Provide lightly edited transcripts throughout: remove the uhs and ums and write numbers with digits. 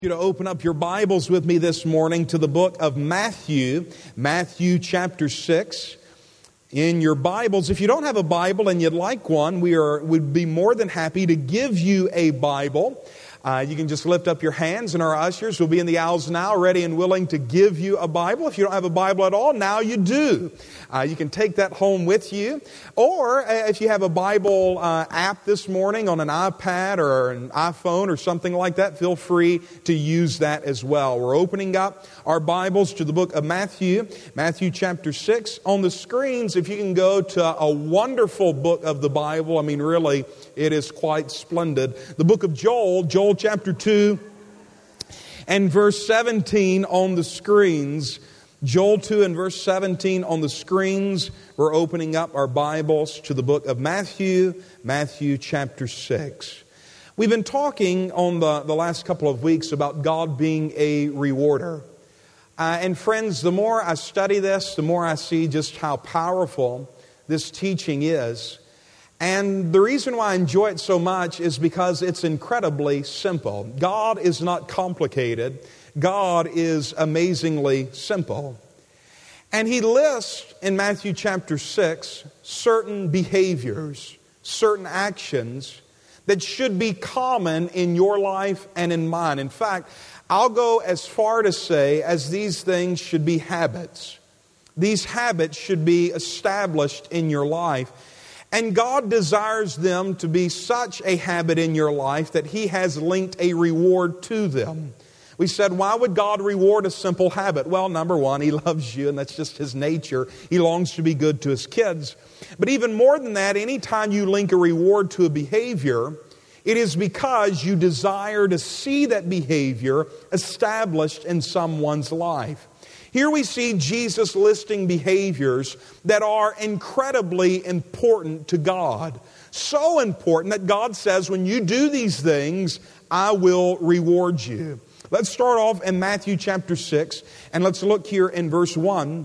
You to open up your Bibles with me this morning to the book of Matthew chapter 6. In your Bibles, if you don't have a Bible and you'd like one, we'd be more than happy to give you a Bible. You can just lift up your hands, and our ushers will be in the aisles now, ready and willing to give you a Bible. If you don't have a Bible at all, now you do. You can take that home with you. Or if you have a Bible app this morning on an iPad or an iPhone or something like that, feel free to use that as well. We're opening up our Bibles to the book of Matthew chapter 6. On the screens, if you can go to a wonderful book of the Bible, I mean, really, it is quite splendid. The book of Joel chapter 2 and verse 17 on the screens. Joel 2 and verse 17 on the screens. We're opening up our Bibles to the book of Matthew chapter 6. We've been talking on the last couple of weeks about God being a rewarder. And friends, the more I study this, the more I see just how powerful this teaching is. And the reason why I enjoy it so much is because it's incredibly simple. God is not complicated. God is amazingly simple. And He lists in Matthew chapter 6 certain behaviors, certain actions that should be common in your life and in mine. In fact, I'll go as far to say as these things should be habits. These habits should be established in your life. And God desires them to be such a habit in your life that He has linked a reward to them. We said, why would God reward a simple habit? Well, number one, He loves you, and that's just His nature. He longs to be good to His kids. But even more than that, anytime you link a reward to a behavior, it is because you desire to see that behavior established in someone's life. Here we see Jesus listing behaviors that are incredibly important to God. So important that God says, when you do these things, I will reward you. Let's start off in Matthew chapter 6, and let's look here in verse 1.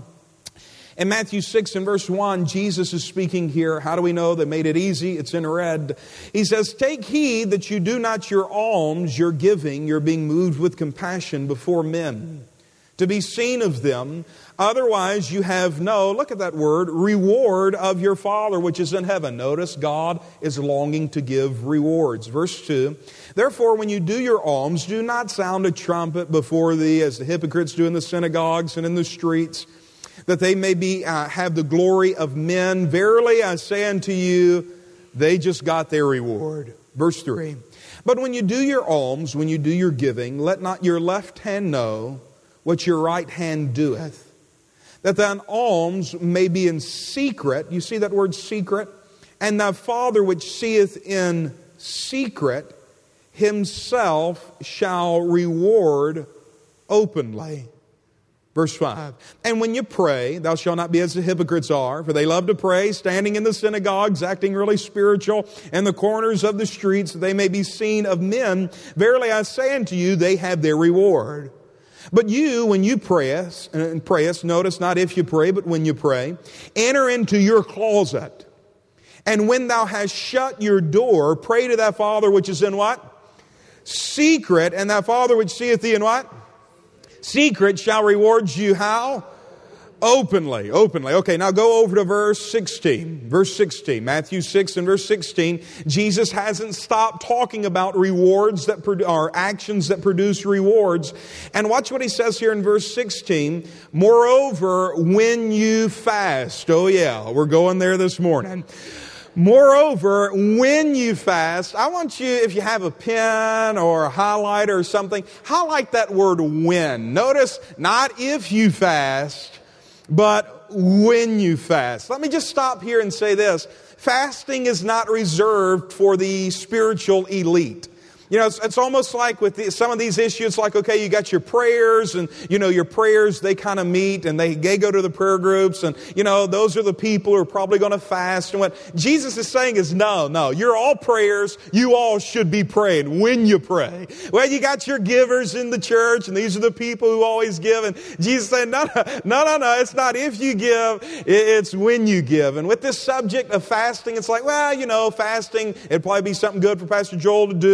In Matthew 6 and verse 1, Jesus is speaking here. How do we know? They made it easy. It's in red. He says, "Take heed that you do not your alms, your giving, your being moved with compassion before men, to be seen of them. Otherwise you have no," look at that word, "reward of your Father which is in heaven." Notice God is longing to give rewards. Verse 2, "Therefore when you do your alms, do not sound a trumpet before thee, as the hypocrites do in the synagogues and in the streets, that they may have the glory of men. Verily I say unto you, they just got their reward." Verse 3, "But when you do your alms, when you do your giving, let not your left hand know what your right hand doeth, that thine alms may be in secret." You see that word secret? "And thy Father which seeth in secret, Himself shall reward openly." Verse 5, "And when you pray, thou shalt not be as the hypocrites are, for they love to pray, standing in the synagogues, acting really spiritual, in the corners of the streets, that they may be seen of men. Verily I say unto you, they have their reward. But you, when you prayest, notice not if you pray, but when you pray, enter into your closet. And when thou hast shut your door, pray to thy Father which is in what? Secret. And thy Father which seeth thee in what? Secret shall reward you how? Openly. Okay, now go over to verse 16. Verse 16, Matthew 6 and verse 16. Jesus hasn't stopped talking about rewards or actions that produce rewards. And watch what He says here in verse 16. "Moreover, when you fast." Oh yeah, we're going there this morning. "Moreover, when you fast," I want you, if you have a pen or a highlighter or something, highlight that word "when." Notice, not if you fast, but when you fast. Let me just stop here and say this. Fasting is not reserved for the spiritual elite. You know, it's almost like with some of these issues, like, okay, you got your prayers, and, you know, your prayers, they kind of meet, and they go to the prayer groups, and, you know, those are the people who are probably going to fast. And what Jesus is saying is, no, you're all prayers. You all should be praying when you pray. Well, you got your givers in the church, and these are the people who always give, and Jesus is saying, no, it's not if you give, it's when you give. And with this subject of fasting, it's like, well, you know, fasting, it'd probably be something good for Pastor Joel to do, or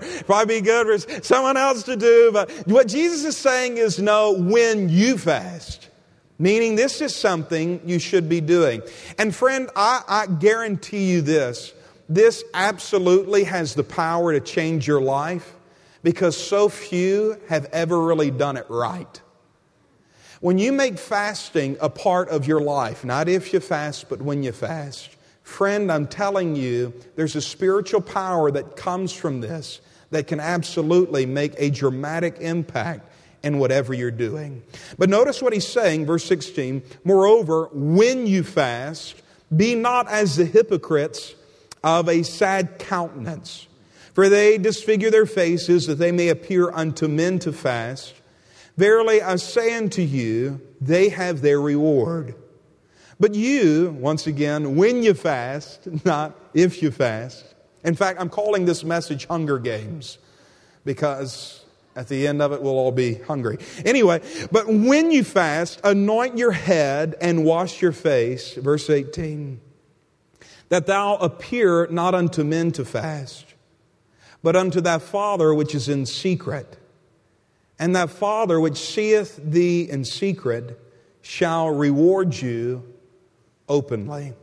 Probably be good for someone else to do. But what Jesus is saying is no, when you fast. Meaning this is something you should be doing. And friend, I guarantee you this. This absolutely has the power to change your life because so few have ever really done it right. When you make fasting a part of your life, not if you fast, but when you fast, friend, I'm telling you, there's a spiritual power that comes from this that can absolutely make a dramatic impact in whatever you're doing. But notice what he's saying, verse 16, moreover, when you fast, be not as the hypocrites of a sad countenance, for they disfigure their faces that they may appear unto men to fast. Verily I say unto you, they have their reward. But you, once again, when you fast, not if you fast. In fact, I'm calling this message Hunger Games because at the end of it, we'll all be hungry. Anyway, but when you fast, anoint your head and wash your face, verse 18, that thou appear not unto men to fast, but unto thy Father which is in secret. And that Father which seeth thee in secret shall reward you openly.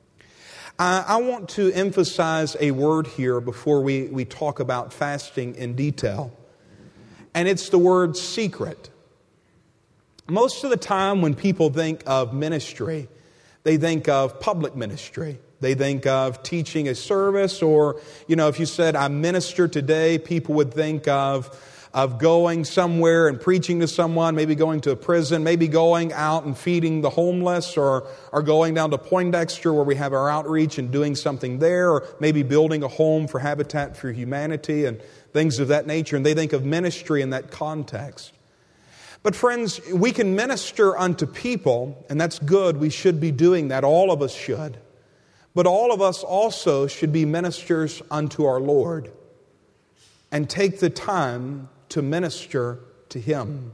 I want to emphasize a word here before we talk about fasting in detail. And it's the word secret. Most of the time when people think of ministry, they think of public ministry. They think of teaching a service, or, if you said, I minister today, people would think of going somewhere and preaching to someone, maybe going to a prison, maybe going out and feeding the homeless, or going down to Poindexter where we have our outreach and doing something there, or maybe building a home for Habitat for Humanity and things of that nature. And they think of ministry in that context. But friends, we can minister unto people, and that's good. We should be doing that. All of us should. But all of us also should be ministers unto our Lord and take the time to minister to Him.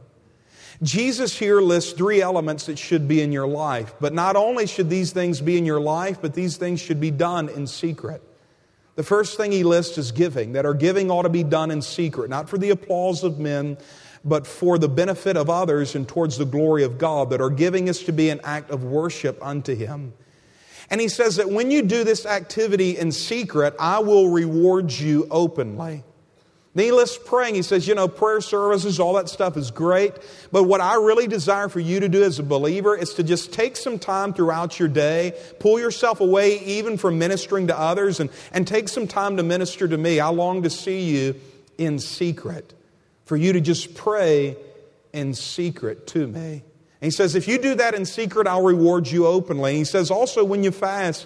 Jesus here lists 3 elements that should be in your life. But not only should these things be in your life, but these things should be done in secret. The first thing He lists is giving, that our giving ought to be done in secret, not for the applause of men, but for the benefit of others and towards the glory of God, that our giving is to be an act of worship unto Him. And He says that when you do this activity in secret, I will reward you openly. Then He lists praying. He says, prayer services, all that stuff is great. But what I really desire for you to do as a believer is to just take some time throughout your day, pull yourself away even from ministering to others, and take some time to minister to me. I long to see you in secret, for you to just pray in secret to me. And He says, if you do that in secret, I'll reward you openly. And He says also when you fast,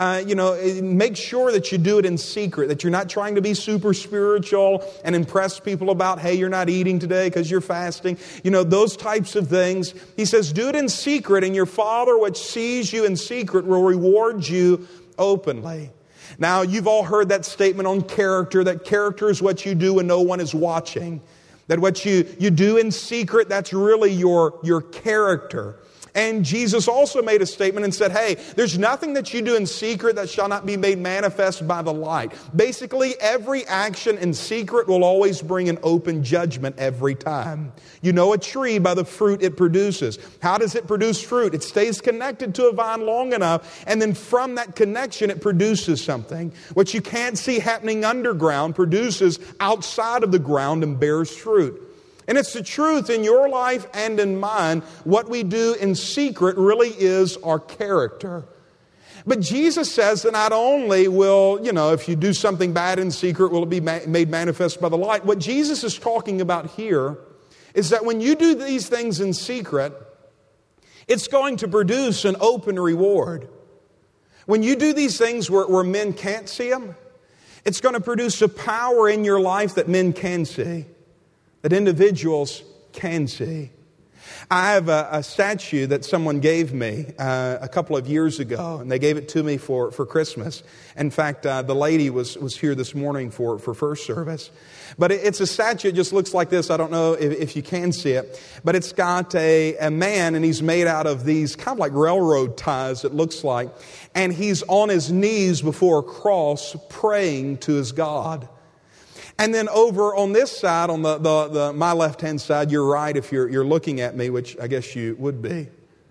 make sure that you do it in secret, that you're not trying to be super spiritual and impress people about, hey, you're not eating today because you're fasting. Those types of things. He says, do it in secret, and your Father which sees you in secret will reward you openly. Now, you've all heard that statement on character, that character is what you do when no one is watching. That what you do in secret, that's really your character. And Jesus also made a statement and said, hey, there's nothing that you do in secret that shall not be made manifest by the light. Basically, every action in secret will always bring an open judgment every time. You know a tree by the fruit it produces. How does it produce fruit? It stays connected to a vine long enough, and then from that connection it produces something. What you can't see happening underground produces outside of the ground and bears fruit. And it's the truth in your life and in mine. What we do in secret really is our character. But Jesus says that not only will, if you do something bad in secret, will it be made manifest by the light. What Jesus is talking about here is that when you do these things in secret, it's going to produce an open reward. When you do these things where men can't see them, it's going to produce a power in your life that men can see, that individuals can see. I have a statue that someone gave me a couple of years ago, and they gave it to me for Christmas. In fact, the lady was here this morning for first service. But it's a statue. It just looks like this. I don't know if you can see it. But it's got a man, and he's made out of these kind of like railroad ties, it looks like. And he's on his knees before a cross praying to his God. And then over on this side, on my left-hand side, you're right if you're looking at me, which I guess you would be,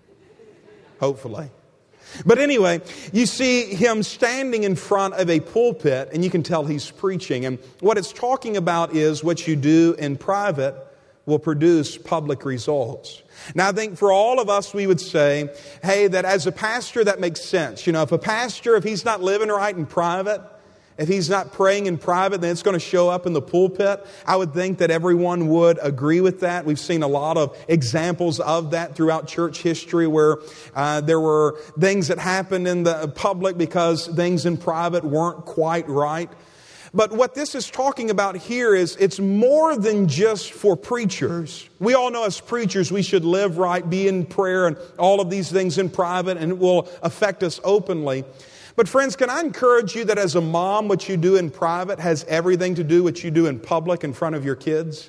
hopefully. But anyway, you see him standing in front of a pulpit, and you can tell he's preaching. And what it's talking about is what you do in private will produce public results. Now, I think for all of us, we would say, hey, that as a pastor, that makes sense. You know, if a pastor, if he's not living right in private, if he's not praying in private, then it's going to show up in the pulpit. I would think that everyone would agree with that. We've seen a lot of examples of that throughout church history where there were things that happened in the public because things in private weren't quite right. But what this is talking about here is it's more than just for preachers. We all know as preachers we should live right, be in prayer, and all of these things in private, and it will affect us openly. But friends, can I encourage you that as a mom, what you do in private has everything to do with what you do in public in front of your kids?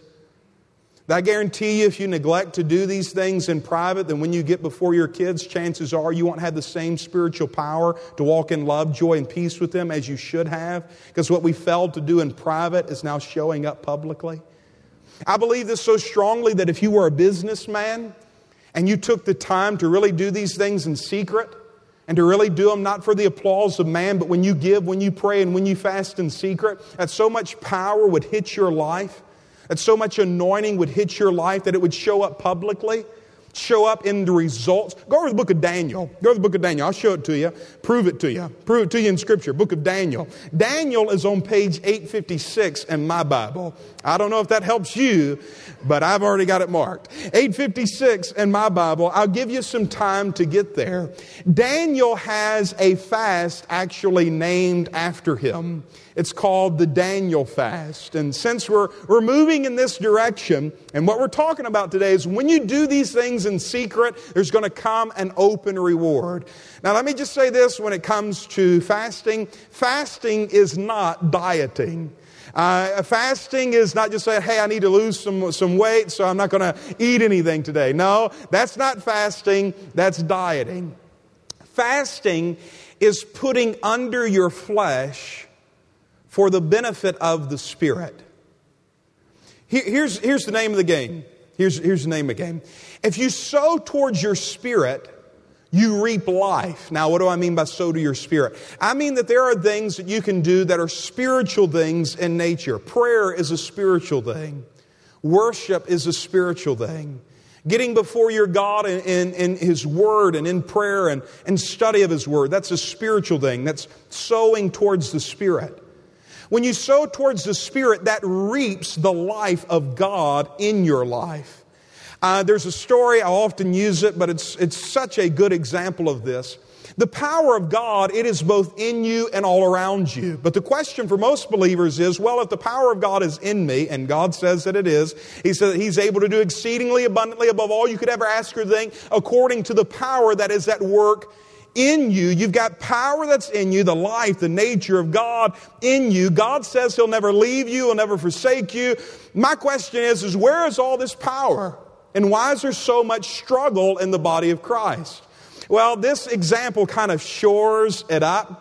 I guarantee you if you neglect to do these things in private, then when you get before your kids, chances are you won't have the same spiritual power to walk in love, joy, and peace with them as you should have. Because what we failed to do in private is now showing up publicly. I believe this so strongly that if you were a businessman and you took the time to really do these things in secret, and to really do them not for the applause of man, but when you give, when you pray, and when you fast in secret, that so much power would hit your life, that so much anointing would hit your life that it would show up publicly, show up in the results. Go over the book of Daniel. Go to the book of Daniel. I'll show it to you. Prove it to you. Prove it to you in Scripture. Book of Daniel. Daniel is on page 856 in my Bible. I don't know if that helps you, but I've already got it marked. 856 in my Bible. I'll give you some time to get there. Daniel has a fast actually named after him. It's called the Daniel fast. And since we're moving in this direction, and what we're talking about today is when you do these things in secret, there's going to come an open reward. Now let me just say this when it comes to fasting. Fasting is not dieting. Fasting is not just saying, hey, I need to lose some weight, so I'm not going to eat anything today. No, that's not fasting. That's dieting. Fasting is putting under your flesh for the benefit of the Spirit. Here's the name of the game. Here's the name of the game. If you sow towards your spirit, you reap life. Now, what do I mean by sow to your spirit? I mean that there are things that you can do that are spiritual things in nature. Prayer is a spiritual thing. Worship is a spiritual thing. Getting before your God in His Word and in prayer and study of His Word, that's a spiritual thing. That's sowing towards the Spirit. When you sow towards the Spirit, that reaps the life of God in your life. There's a story, I often use it, but it's such a good example of this. The power of God, it is both in you and all around you. But the question for most believers is, well, if the power of God is in me, and God says that it is, He says that He's able to do exceedingly abundantly above all you could ever ask or think, according to the power that is at work in you. You've got power that's in you, the life, the nature of God in you. God says He'll never leave you, He'll never forsake you. My question is where is all this power? And why is there so much struggle in the body of Christ? Well, this example kind of shores it up.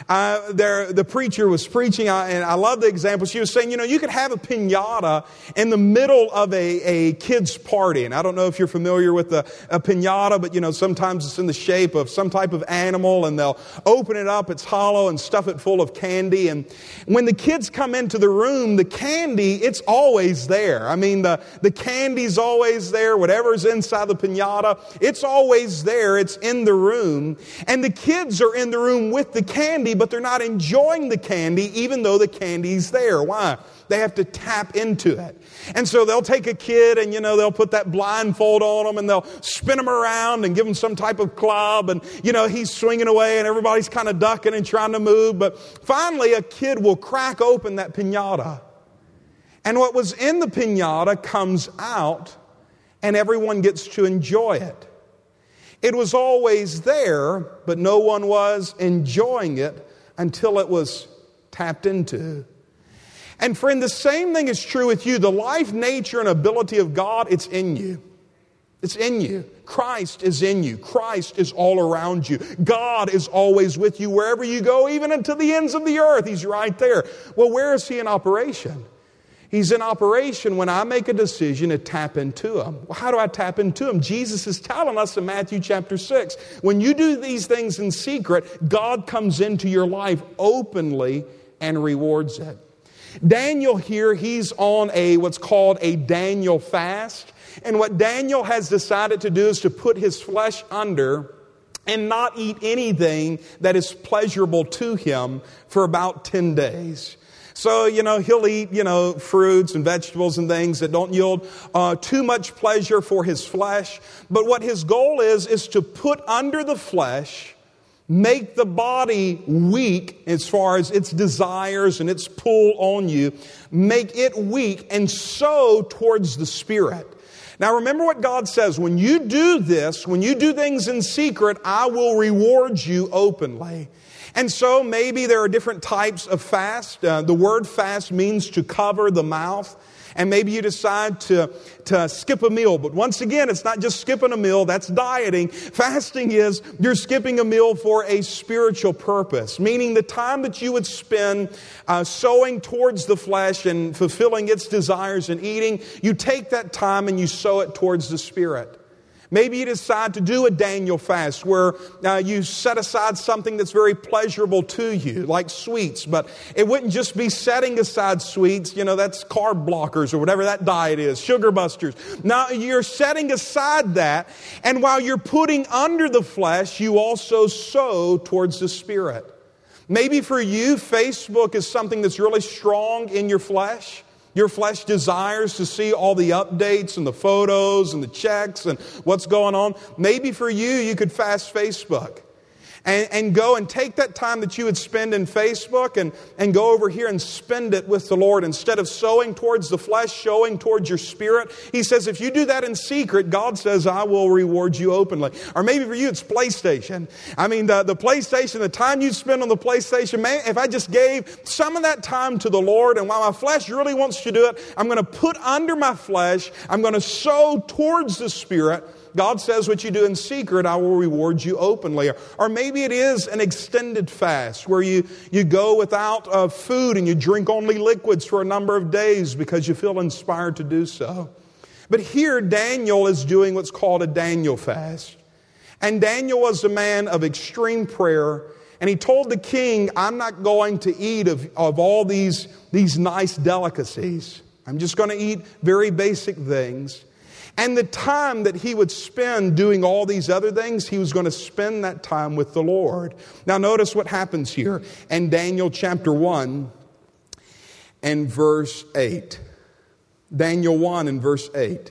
The preacher was preaching, and I love the example. She was saying, you could have a piñata in the middle of a kid's party. And I don't know if you're familiar with a piñata, but sometimes it's in the shape of some type of animal, and they'll open it up, it's hollow, and stuff it full of candy. And when the kids come into the room, the candy, it's always there. I mean, the candy's always there. Whatever's inside the piñata, it's always there. It's in the room. And the kids are in the room with the candy, but they're not enjoying the candy even though the candy's there. Why? They have to tap into it. And so they'll take a kid and, they'll put that blindfold on them and they'll spin them around and give them some type of club. And, he's swinging away and everybody's kind of ducking and trying to move. But finally a kid will crack open that piñata. And what was in the piñata comes out and everyone gets to enjoy it. It was always there, but no one was enjoying it until it was tapped into. And friend, the same thing is true with you. The life, nature, and ability of God, it's in you. It's in you. Christ is in you. Christ is all around you. God is always with you wherever you go, even unto the ends of the earth. He's right there. Well, where is He in operation? He's in operation when I make a decision to tap into Him. Well, how do I tap into Him? Jesus is telling us in Matthew chapter 6, when you do these things in secret, God comes into your life openly and rewards it. Daniel here, he's on what's called a Daniel fast. And what Daniel has decided to do is to put his flesh under and not eat anything that is pleasurable to him for about 10 days. So, he'll eat, fruits and vegetables and things that don't yield too much pleasure for his flesh. But what his goal is to put under the flesh, make the body weak as far as its desires and its pull on you, make it weak and sow towards the Spirit. Now remember what God says, when you do this, when you do things in secret, I will reward you openly. And so maybe there are different types of fast. The word fast means to cover the mouth. And maybe you decide to skip a meal. But once again, it's not just skipping a meal, that's dieting. Fasting is you're skipping a meal for a spiritual purpose. Meaning the time that you would spend sowing towards the flesh and fulfilling its desires and eating, you take that time and you sow it towards the Spirit. Maybe you decide to do a Daniel fast where you set aside something that's very pleasurable to you, like sweets. But it wouldn't just be setting aside sweets. That's carb blockers or whatever that diet is, sugar busters. Now, you're setting aside that. And while you're putting under the flesh, you also sow towards the Spirit. Maybe for you, Facebook is something that's really strong in your flesh. Your flesh desires to see all the updates and the photos and the checks and what's going on. Maybe for you could fast Facebook and go and take that time that you would spend in Facebook and go over here and spend it with the Lord. Instead of sowing towards the flesh, sowing towards your spirit. He says, if you do that in secret, God says, I will reward you openly. Or maybe for you, it's PlayStation. I mean, the PlayStation, the time you spend on the PlayStation, man, if I just gave some of that time to the Lord, and while my flesh really wants to do it, I'm going to put under my flesh, I'm going to sow towards the Spirit. God says what you do in secret, I will reward you openly. Or maybe it is an extended fast where you go without food and you drink only liquids for a number of days because you feel inspired to do so. But here Daniel is doing what's called a Daniel fast. And Daniel was a man of extreme prayer. And he told the king, I'm not going to eat of all these nice delicacies. I'm just going to eat very basic things. And the time that he would spend doing all these other things, he was going to spend that time with the Lord. Now notice what happens here in Daniel chapter 1 and verse 8. Daniel 1 and verse 8.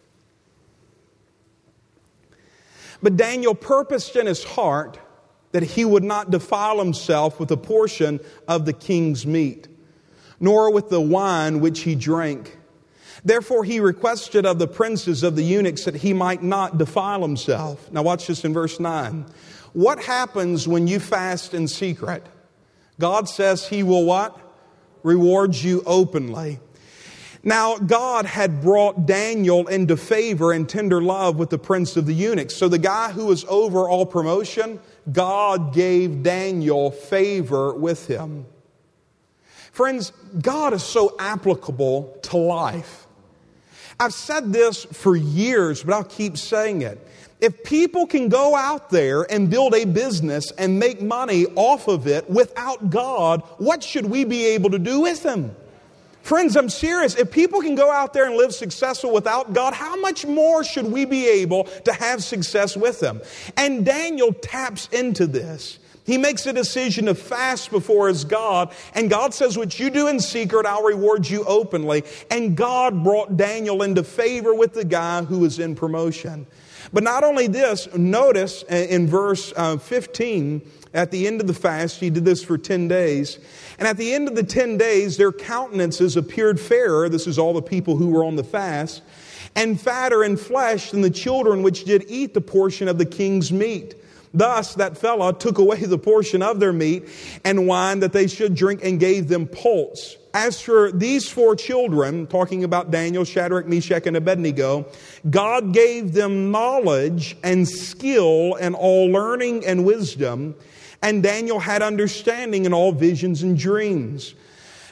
But Daniel purposed in his heart that he would not defile himself with a portion of the king's meat, nor with the wine which he drank. Therefore he requested of the princes of the eunuchs that he might not defile himself. Now watch this in verse 9. What happens when you fast in secret? God says He will what? Reward you openly. Now God had brought Daniel into favor and tender love with the prince of the eunuchs. So the guy who was over all promotion, God gave Daniel favor with him. Friends, God is so applicable to life. I've said this for years, but I'll keep saying it. If people can go out there and build a business and make money off of it without God, what should we be able to do with them? Friends, I'm serious. If people can go out there and live successful without God, how much more should we be able to have success with them? And Daniel taps into this. He makes a decision to fast before his God. And God says, what you do in secret, I'll reward you openly. And God brought Daniel into favor with the guy who was in promotion. But not only this, notice in verse 15, at the end of the fast, he did this for 10 days. And at the end of the 10 days, their countenances appeared fairer. This is all the people who were on the fast. And fatter in flesh than the children which did eat the portion of the king's meat. Thus that fellow took away the portion of their meat and wine that they should drink and gave them pulse. As for these 4 children, talking about Daniel, Shadrach, Meshach, and Abednego, God gave them knowledge and skill and all learning and wisdom. And Daniel had understanding in all visions and dreams.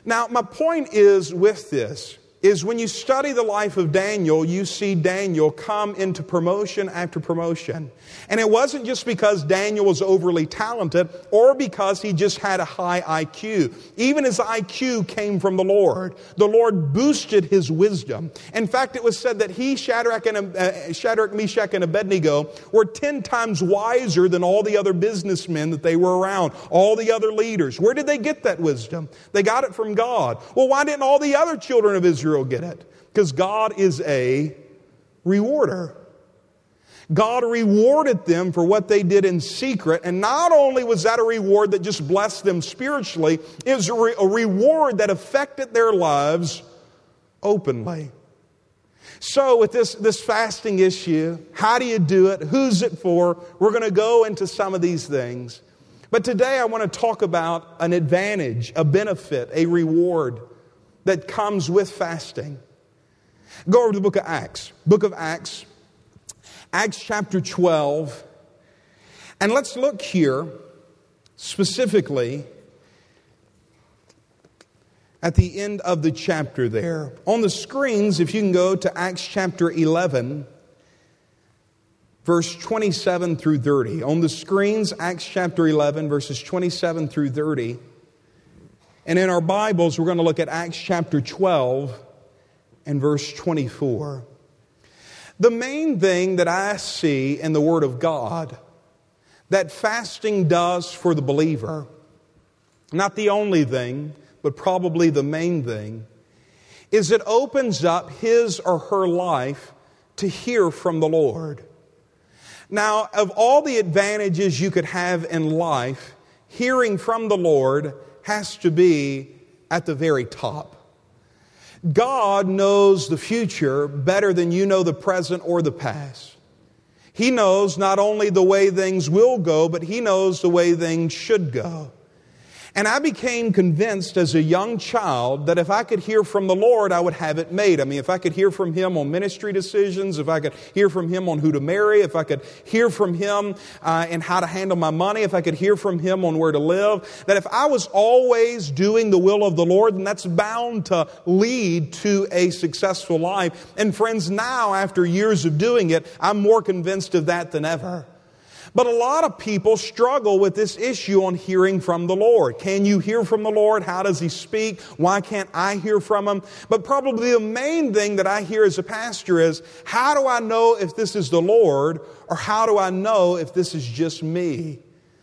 Now, my point is with this, is when you study the life of Daniel, you see Daniel come into promotion after promotion. And it wasn't just because Daniel was overly talented or because he just had a high IQ. Even his IQ came from the Lord. The Lord boosted his wisdom. In fact, it was said that he, Shadrach, Meshach, and Abednego were 10 times wiser than all the other businessmen that they were around, all the other leaders. Where did they get that wisdom? They got it from God. Well, why didn't all the other children of Israel get it? Because God is a rewarder. God rewarded them for what they did in secret. And not only was that a reward that just blessed them spiritually, it was a reward that affected their lives openly. So with this fasting issue, how do you do it? Who's it for? We're going to go into some of these things. But today I want to talk about an advantage, a benefit, a reward that comes with fasting. Go over to the book of Acts. Book of Acts. Acts chapter 12. And let's look here specifically at the end of the chapter there. On the screens, if you can go to Acts chapter 11, verse 27 through 30. On the screens, Acts chapter 11, verses 27 through 30. And in our Bibles, we're going to look at Acts chapter 12 and verse 24. The main thing that I see in the Word of God that fasting does for the believer, not the only thing, but probably the main thing, is it opens up his or her life to hear from the Lord. Now, of all the advantages you could have in life, hearing from the Lord has to be at the very top. God knows the future better than you know the present or the past. He knows not only the way things will go, but He knows the way things should go. And I became convinced as a young child that if I could hear from the Lord, I would have it made. I mean, if I could hear from Him on ministry decisions, if I could hear from Him on who to marry, if I could hear from Him in how to handle my money, if I could hear from Him on where to live, that if I was always doing the will of the Lord, then that's bound to lead to a successful life. And friends, now after years of doing it, I'm more convinced of that than ever. But a lot of people struggle with this issue on hearing from the Lord. Can you hear from the Lord? How does He speak? Why can't I hear from Him? But probably the main thing that I hear as a pastor is, how do I know if this is the Lord? Or how do I know if this is just me?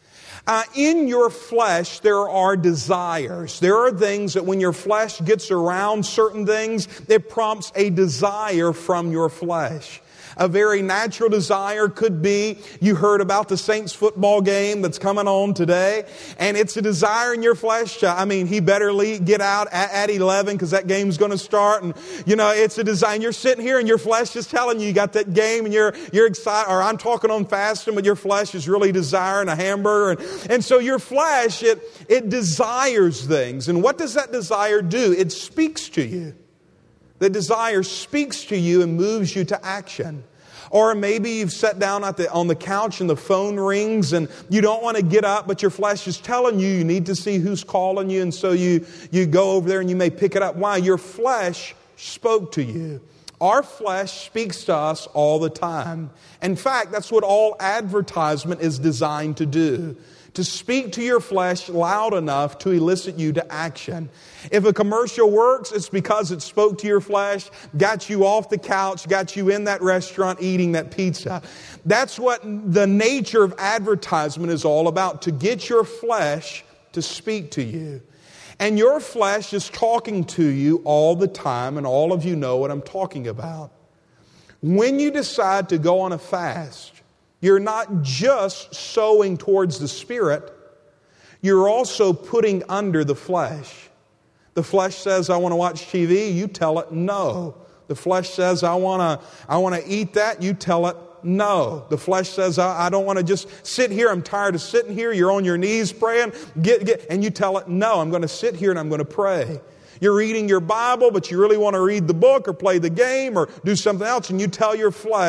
In your flesh, there are desires. There are things that when your flesh gets around certain things, it prompts a desire from your flesh. A very natural desire could be, you heard about the Saints football game that's coming on today, and it's a desire in your flesh. He better get out at 11 because that game's going to start. And, it's a desire. And you're sitting here and your flesh is telling you got that game and you're excited. Or I'm talking on fasting, but your flesh is really desiring a hamburger. And so your flesh, it desires things. And what does that desire do? It speaks to you. The desire speaks to you and moves you to action. Or maybe you've sat down on the couch and the phone rings and you don't want to get up, but your flesh is telling you need to see who's calling you. And so you go over there and you may pick it up. Why? Your flesh spoke to you. Our flesh speaks to us all the time. In fact, that's what all advertisement is designed to do. To speak to your flesh loud enough to elicit you to action. If a commercial works, it's because it spoke to your flesh, got you off the couch, got you in that restaurant eating that pizza. That's what the nature of advertisement is all about, to get your flesh to speak to you. And your flesh is talking to you all the time, and all of you know what I'm talking about. When you decide to go on a fast, you're not just sowing towards the Spirit, you're also putting under the flesh. The flesh says, I want to watch TV, you tell it no. The flesh says, I want to eat that, you tell it no. The flesh says, I don't want to just sit here, I'm tired of sitting here, you're on your knees praying, and you tell it no, I'm going to sit here and I'm going to pray. You're reading your Bible, but you really want to read the book or play the game or do something else, and you tell your flesh,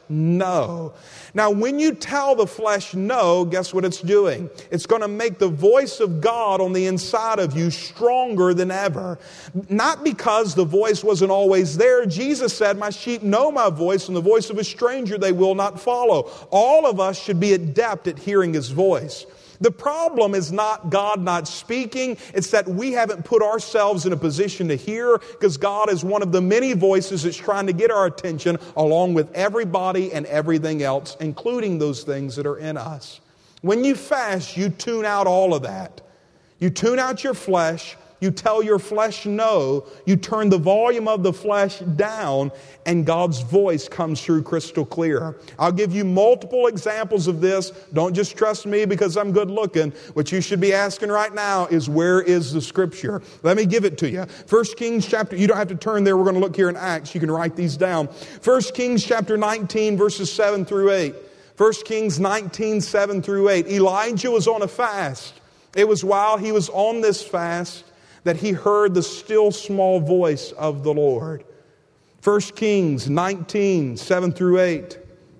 no. Now, when you tell the flesh no, guess what it's doing? It's going to make the voice of God on the inside of you stronger than ever. Not because the voice wasn't always there. Jesus said, my sheep know my voice, and the voice of a stranger they will not follow. All of us should be adept at hearing His voice. The problem is not God not speaking. It's that we haven't put ourselves in a position to hear, because God is one of the many voices that's trying to get our attention along with everybody and everything else, including those things that are in us. When you fast, you tune out all of that. You tune out your flesh. You tell your flesh no. You turn the volume of the flesh down, and God's voice comes through crystal clear. I'll give you multiple examples of this. Don't just trust me because I'm good looking. What you should be asking right now is, where is the Scripture? Let me give it to you. 1 Kings chapter, you don't have to turn there. We're going to look here in Acts. You can write these down. 1 Kings chapter 19, verses 7 through 8. 1 Kings 19, 7 through 8. Elijah was on a fast. It was while he was on this fast that he heard the still small voice of the Lord. 1 Kings 19, 7 through 8.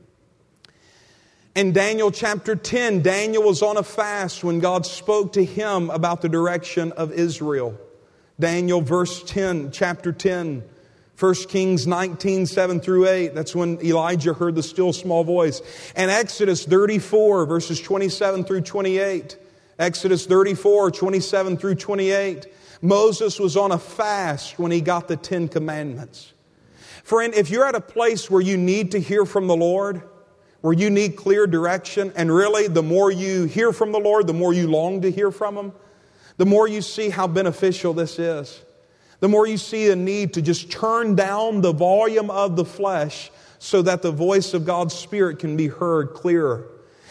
In Daniel chapter 10, Daniel was on a fast when God spoke to him about the direction of Israel. Daniel verse 10, chapter 10. 1 Kings 19, 7 through 8. That's when Elijah heard the still small voice. And Exodus 34, verses 27 through 28. Exodus 34, 27 through 28. Moses was on a fast when he got the 10 Commandments. Friend, if you're at a place where you need to hear from the Lord, where you need clear direction, and really the more you hear from the Lord, the more you long to hear from Him, the more you see how beneficial this is. The more you see a need to just turn down the volume of the flesh so that the voice of God's Spirit can be heard clearer.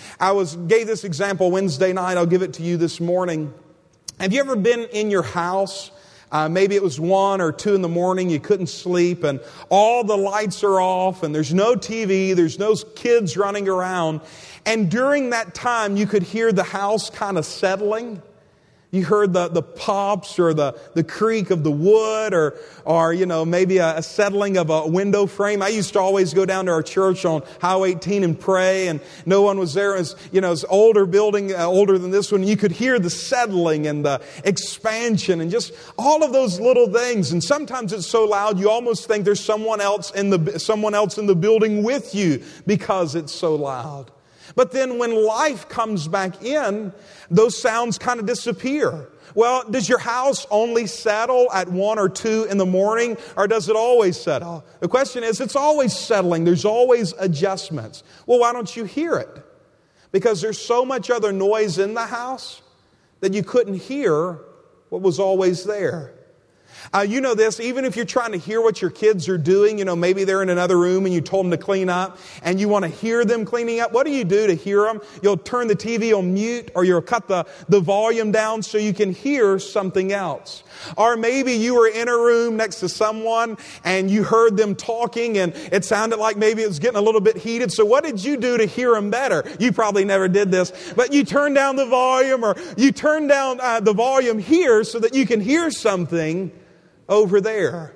Gave this example Wednesday night. I'll give it to you this morning. Have you ever been in your house? Maybe it was 1 or 2 in the morning, you couldn't sleep, and all the lights are off, and there's no TV, there's no kids running around. And during that time, you could hear the house kind of settling. You heard the pops or the creak of the wood or maybe a settling of a window frame. I used to always go down to our church on Highway 18 and pray, and no one was there. It was older building, older than this one. You could hear the settling and the expansion and just all of those little things. And sometimes it's so loud you almost think there's someone else in the building with you because it's so loud. But then when life comes back in, those sounds kind of disappear. Well, does your house only settle at 1 or 2 in the morning, or does it always settle? The question is, it's always settling. There's always adjustments. Well, why don't you hear it? Because there's so much other noise in the house that you couldn't hear what was always there. You know this, even if you're trying to hear what your kids are doing, maybe they're in another room and you told them to clean up and you want to hear them cleaning up. What do you do to hear them? You'll turn the TV on mute, or you'll cut the volume down so you can hear something else. Or maybe you were in a room next to someone and you heard them talking and it sounded like maybe it was getting a little bit heated. So what did you do to hear them better? You probably never did this, but you turned down the volume, or you turned down the volume here so that you can hear something over there.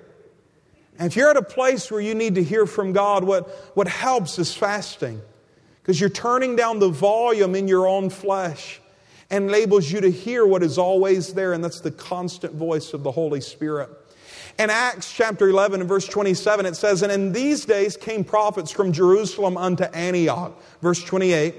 And if you're at a place where you need to hear from God, what helps is fasting. Because you're turning down the volume in your own flesh and enables you to hear what is always there, and that's the constant voice of the Holy Spirit. In Acts chapter 11 and verse 27, it says, "And in these days came prophets from Jerusalem unto Antioch." Verse 28.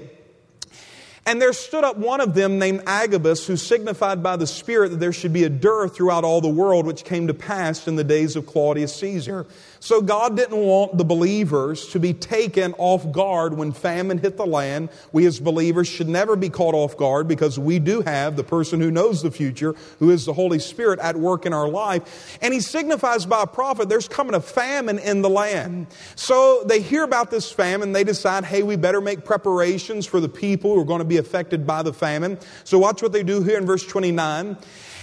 "And there stood up one of them named Agabus, who signified by the Spirit that there should be a dearth throughout all the world, which came to pass in the days of Claudius Caesar." So God didn't want the believers to be taken off guard when famine hit the land. We as believers should never be caught off guard, because we do have the person who knows the future, who is the Holy Spirit, at work in our life. And He signifies by a prophet there's coming a famine in the land. So they hear about this famine. They decide, hey, we better make preparations for the people who are going to be affected by the famine. So watch what they do here in verse 29.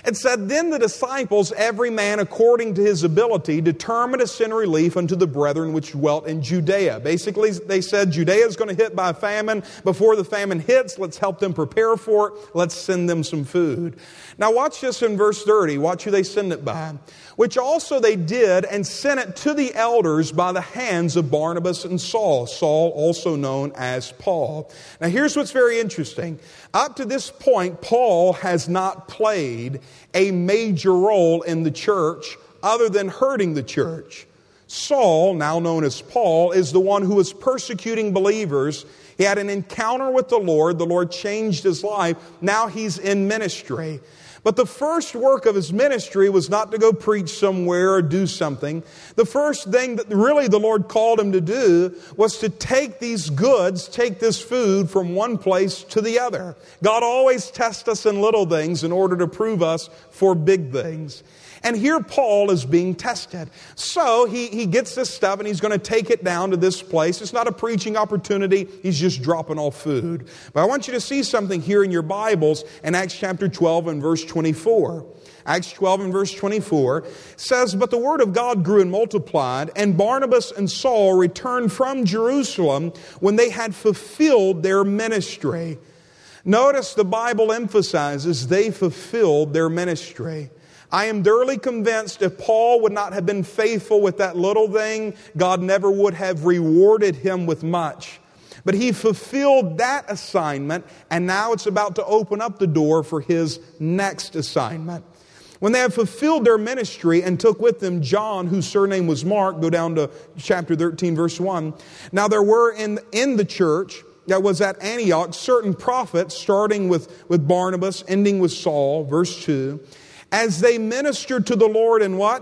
It said, then the disciples, every man according to his ability, determined to send relief unto the brethren which dwelt in Judea. Basically, they said, Judea is going to hit by a famine. Before the famine hits, let's help them prepare for it. Let's send them some food. Now watch this in verse 30. Watch who they send it by. Which also they did, and sent it to the elders by the hands of Barnabas and Saul. Saul, also known as Paul. Now here's what's very interesting. Up to this point, Paul has not played a major role in the church other than hurting the church. Saul, now known as Paul, is the one who was persecuting believers. He had an encounter with the Lord. The Lord changed his life. Now he's in ministry. But the first work of his ministry was not to go preach somewhere or do something. The first thing that really the Lord called him to do was to take these goods, take this food from one place to the other. God always tests us in little things in order to prove us for big things. And here Paul is being tested. So he gets this stuff and he's going to take it down to this place. It's not a preaching opportunity. He's just dropping off food. But I want you to see something here in your Bibles in Acts chapter 12 and verse 24. Acts 12 and verse 24 says, but the word of God grew and multiplied, and Barnabas and Saul returned from Jerusalem when they had fulfilled their ministry. Notice the Bible emphasizes they fulfilled their ministry. I am thoroughly convinced if Paul would not have been faithful with that little thing, God never would have rewarded him with much. But he fulfilled that assignment, and now it's about to open up the door for his next assignment. When they had fulfilled their ministry and took with them John, whose surname was Mark, go down to chapter 13, verse 1. Now there were in the church that was at Antioch certain prophets, starting with Barnabas, ending with Saul, verse 2. As they ministered to the Lord and what?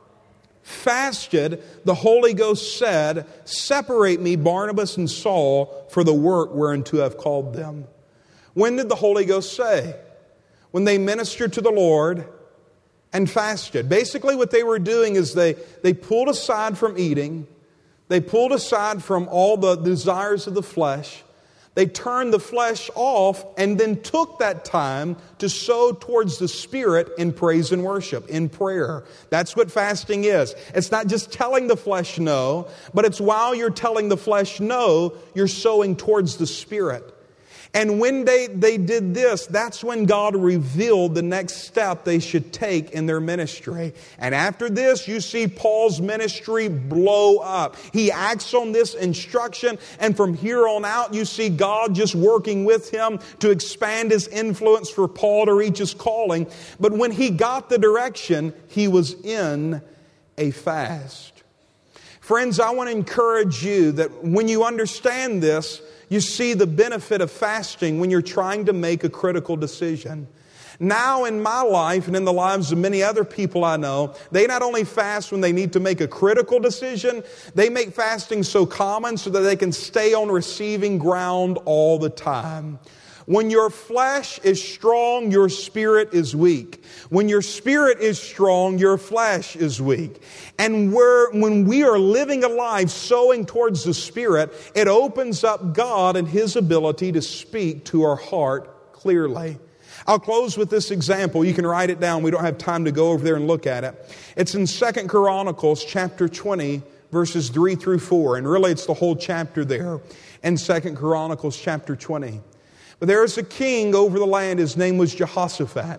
Fasted, the Holy Ghost said, separate me, Barnabas and Saul, for the work whereunto I've called them. When did the Holy Ghost say? When they ministered to the Lord and fasted. Basically what they were doing is they pulled aside from eating. They pulled aside from all the desires of the flesh. They turned the flesh off and then took that time to sow towards the Spirit in praise and worship, in prayer. That's what fasting is. It's not just telling the flesh no, but it's while you're telling the flesh no, you're sowing towards the Spirit. And when they did this, that's when God revealed the next step they should take in their ministry. And after this, you see Paul's ministry blow up. He acts on this instruction, and from here on out, you see God just working with him to expand his influence for Paul to reach his calling. But when he got the direction, he was in a fast. Friends, I want to encourage you that when you understand this, you see the benefit of fasting when you're trying to make a critical decision. Now in my life and in the lives of many other people I know, they not only fast when they need to make a critical decision, they make fasting so common so that they can stay on receiving ground all the time. When your flesh is strong, your spirit is weak. When your spirit is strong, your flesh is weak. And when we are living a life sowing towards the Spirit, it opens up God and His ability to speak to our heart clearly. I'll close with this example. You can write it down. We don't have time to go over there and look at it. It's in 2 Chronicles chapter 20, verses 3 through 4. And really it's the whole chapter there in 2 Chronicles chapter 20. But there is a king over the land. His name was Jehoshaphat.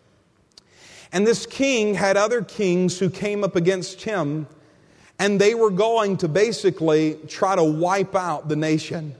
And this king had other kings who came up against him, and they were going to basically try to wipe out the nation.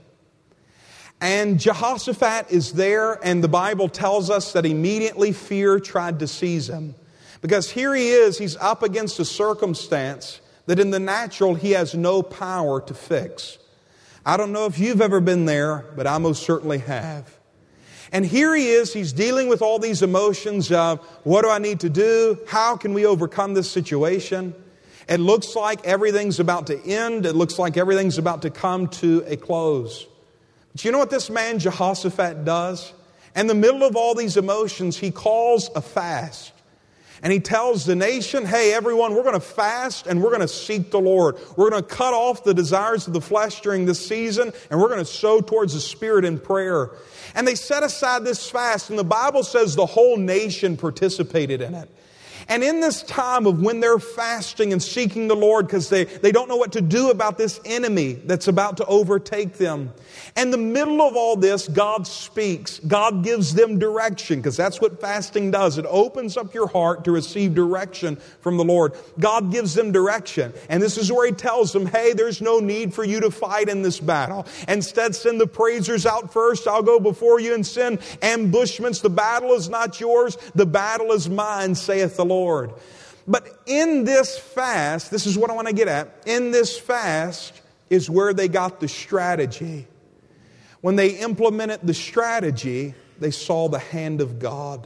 And Jehoshaphat is there, and the Bible tells us that immediately fear tried to seize him. Because here he is, he's up against a circumstance that in the natural he has no power to fix. I don't know if you've ever been there, but I most certainly have. And here he is, he's dealing with all these emotions of, what do I need to do? How can we overcome this situation? It looks like everything's about to end. It looks like everything's about to come to a close. But you know what this man Jehoshaphat does? In the middle of all these emotions, he calls a fast. And he tells the nation, hey, everyone, we're going to fast and we're going to seek the Lord. We're going to cut off the desires of the flesh during this season, and we're going to sow towards the Spirit in prayer. And they set aside this fast, and the Bible says the whole nation participated in it. And in this time of when they're fasting and seeking the Lord because they don't know what to do about this enemy that's about to overtake them. In the middle of all this, God speaks. God gives them direction, because that's what fasting does. It opens up your heart to receive direction from the Lord. God gives them direction. And this is where He tells them, hey, there's no need for you to fight in this battle. Instead, send the praisers out first. I'll go before you and send ambushments. The battle is not yours. The battle is mine, saith the Lord. But in this fast, this is what I want to get at. In this fast is where they got the strategy. When they implemented the strategy, they saw the hand of God.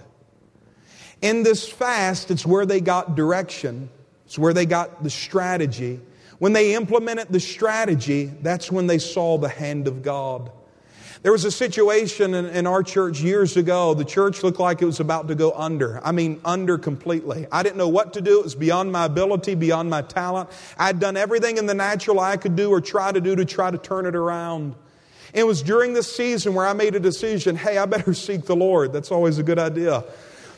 In this fast, it's where they got direction. It's where they got the strategy. When they implemented the strategy, that's when they saw the hand of God. There was a situation in our church years ago. The church looked like it was about to go under. I mean, under completely. I didn't know what to do. It was beyond my ability, beyond my talent. I'd done everything in the natural I could do or try to turn it around. It was during this season where I made a decision, hey, I better seek the Lord. That's always a good idea.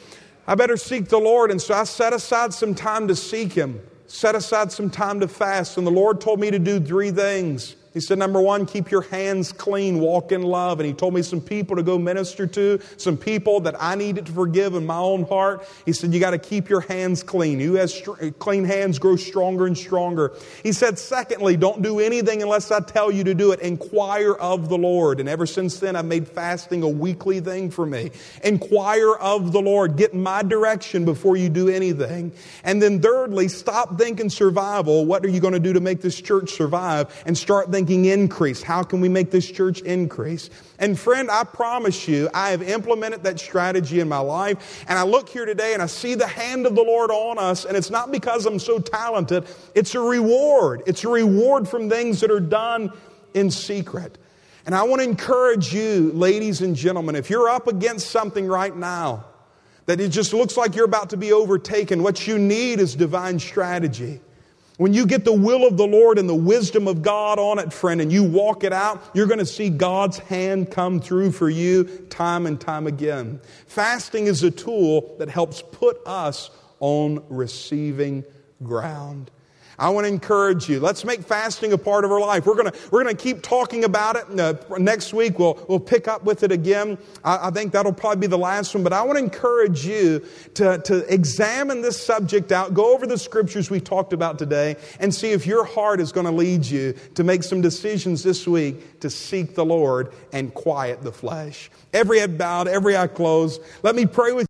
I better seek the Lord. And so I set aside some time to seek Him, set aside some time to fast. And the Lord told me to do 3 things. He said, number 1, keep your hands clean, walk in love. And He told me some people to go minister to, some people that I needed to forgive in my own heart. He said, you got to keep your hands clean. Who has clean hands grows stronger and stronger. He said, secondly, don't do anything unless I tell you to do it. Inquire of the Lord. And ever since then, I've made fasting a weekly thing for me. Inquire of the Lord. Get my direction before you do anything. And then thirdly, stop thinking survival. What are you going to do to make this church survive? And start thinking increase. How can we make this church increase? And friend, I promise you, I have implemented that strategy in my life. And I look here today and I see the hand of the Lord on us. And it's not because I'm so talented. It's a reward. It's a reward from things that are done in secret. And I want to encourage you, ladies and gentlemen, if you're up against something right now, that it just looks like you're about to be overtaken, what you need is divine strategy. When you get the will of the Lord and the wisdom of God on it, friend, and you walk it out, you're going to see God's hand come through for you time and time again. Fasting is a tool that helps put us on receiving ground. I want to encourage you. Let's make fasting a part of our life. We're going to keep talking about it. Next week we'll pick up with it again. I think that'll probably be the last one. But I want to encourage you to examine this subject out. Go over the scriptures we talked about today and see if your heart is going to lead you to make some decisions this week to seek the Lord and quiet the flesh. Every head bowed, every eye closed. Let me pray with you.